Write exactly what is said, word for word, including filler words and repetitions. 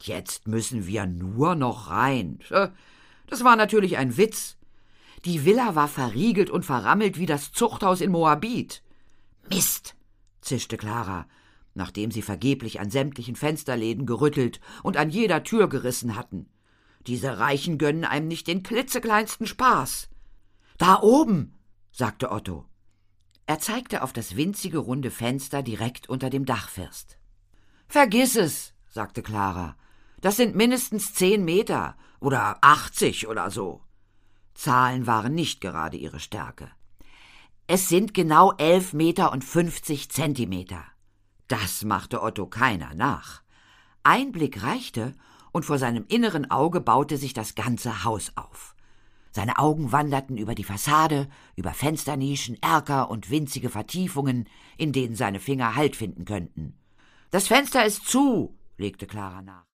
Jetzt müssen wir nur noch rein. Das war natürlich ein Witz. Die Villa war verriegelt und verrammelt wie das Zuchthaus in Moabit. »Mist«, zischte Clara, nachdem sie vergeblich an sämtlichen Fensterläden gerüttelt und an jeder Tür gerissen hatten. »Diese Reichen gönnen einem nicht den klitzekleinsten Spaß.« »Da oben«, sagte Otto. Er zeigte auf das winzige runde Fenster direkt unter dem Dachfirst. »Vergiss es«, sagte Clara. »Das sind mindestens zehn Meter oder achtzig oder so.« Zahlen waren nicht gerade ihre Stärke. »Es sind genau elf Meter und fünfzig Zentimeter.« Das machte Otto keiner nach. Ein Blick reichte, und vor seinem inneren Auge baute sich das ganze Haus auf. Seine Augen wanderten über die Fassade, über Fensternischen, Erker und winzige Vertiefungen, in denen seine Finger Halt finden könnten. »Das Fenster ist zu«, legte Clara nach.